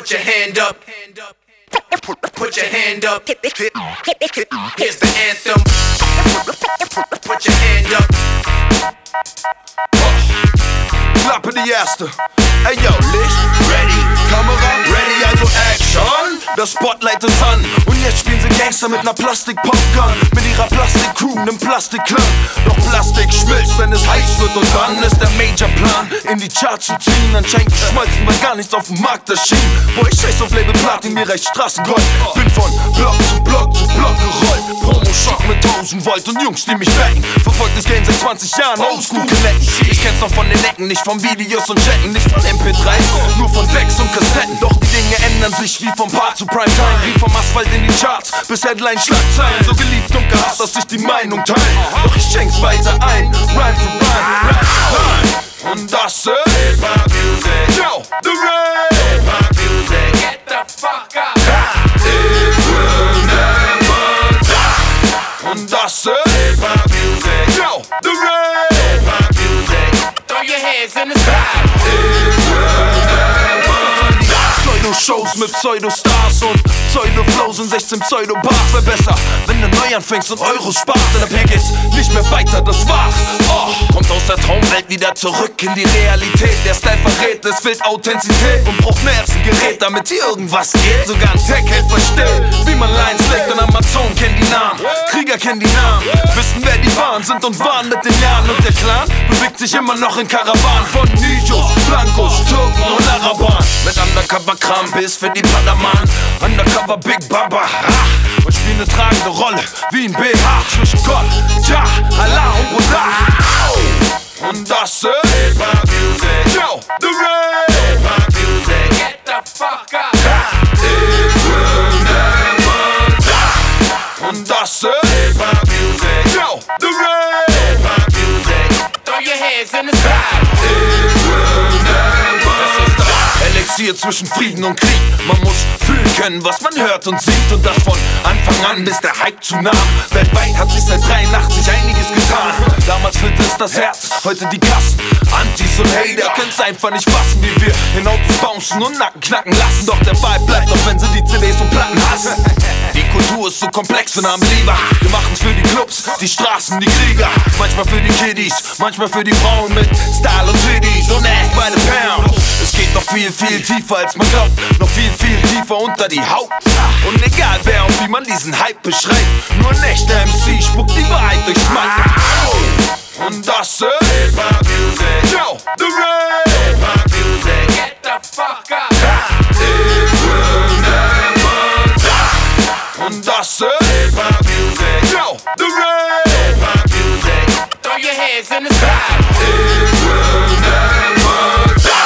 Put your hand up. Put your hand up. Here's the anthem. Put your hand up. Klappe die erste. Ey yo, Licht, ready, Kamera, ready, also Action. Das Spotlight ist an und jetzt spielen sie Gangster mit ner Plastik-Popgun. Mit ihrer Plastik-Crew, nem Plastik-Clan. Doch Plastik schmilzt, wenn es heiß wird und dann ist der Major-Plan, in die Charts zu ziehen. Anscheinend schmolzen, weil gar nichts auf dem Markt erschien. Boah, ich scheiß auf Label Platin, mir reicht Straßengold. Bin von Block zu Block zu Block gerollt. Promo-Schock mit 1000 Volt und Jungs, die mich backen. Verfolgt das Game seit 20 Jahren, Oldschool-Connecten. Ich kenn's noch von den Ecken, nicht von Videos und Chatten, nicht von MP3s, nur von Decks und Kassetten. Doch die Dinge ändern sich wie vom Part zu Primetime, wie vom Asphalt in die Charts bis Headline-Schlagzeilen. So geliebt und gehasst, dass sich die Meinung teilt. Doch ich schenk's weiter ein, Rhyme to Rhyme, Rhyme to Rhyme. Und das ist Hip-Hop-Music, yo, the Rain. Hip-Hop-Music, get the fuck up. It will never die. Und das ist Hip-Hop-Music, yo, the Rain. Hip-Hop-Music, throw your hands in the sky. Pseudo-Shows mit Pseudo-Stars und Pseudo-Flows und 16 Pseudo-Bars. Wär besser, wenn du neu anfängst und Euro sparst. Denn ab hier geht's nicht mehr weiter, das war's. Oh, kommt aus der Traumwelt wieder zurück in die Realität. Der Style verrät, es fehlt Authentizität und braucht mehr als ein Gerät, damit hier irgendwas geht. Sogar ein Tech-Head versteht, wie man Lines legt, und Amazon kennt die Namen, Krieger kennen die Namen, wissen wer die waren, sind und waren mit den Jahren. Und der Clan bewegt sich immer noch in Karawanen von Nijos, Blancos, Türken und Arabern. Mit Undercover-Kram bis für die Padawan, Undercover Big Baba, und spielen eine tragende Rolle wie ein BH zwischen Gott, Jah, Allah und Buddha. Und das ist Hip-Hop-Music, yo, the Rain. Hip-Hop-Music, get the fuck up. It will never die. Und das ist Hip-Hop-Music, yo, the Rain. Hip-Hop-Music, throw your hands in the sky. It will never die. Elixier zwischen Frieden und Krieg. Man muss fühlen können, was man hört und sieht. Und das von Anfang an, bis der Hype zunahm. Weltweit hat sich seit 83 einiges getan. Damals füllte es das Herz, heute die Kassen. Antis und Hater können's einfach nicht fassen, wie wir in Autos bouncen und Nacken knacken lassen. Doch der Vibe bleibt, auch wenn sie die CDs und Platten hassen. Die Kultur ist so komplex, wir haben lieber. Wir machen's für die Clubs, die Straßen, die Krieger. Manchmal für die Kiddies, manchmal für die Frauen mit Style und Titties und Ass by the Pound. Es geht noch viel, viel tiefer als man glaubt. Noch viel, viel tiefer unter die Haut. Und egal wer und wie man diesen Hype beschreibt, nur ein echter MC spuckt die Wahrheit durchs Mic. Und das ist Hip-Hop-Music, yo, the Rain. Hip-Hop-Music, get the fuck up. It will never die. Und das ist Hip-Hop-Music, yo, the Rain. Hip-Hop-Music, throw your hands in the sky. It will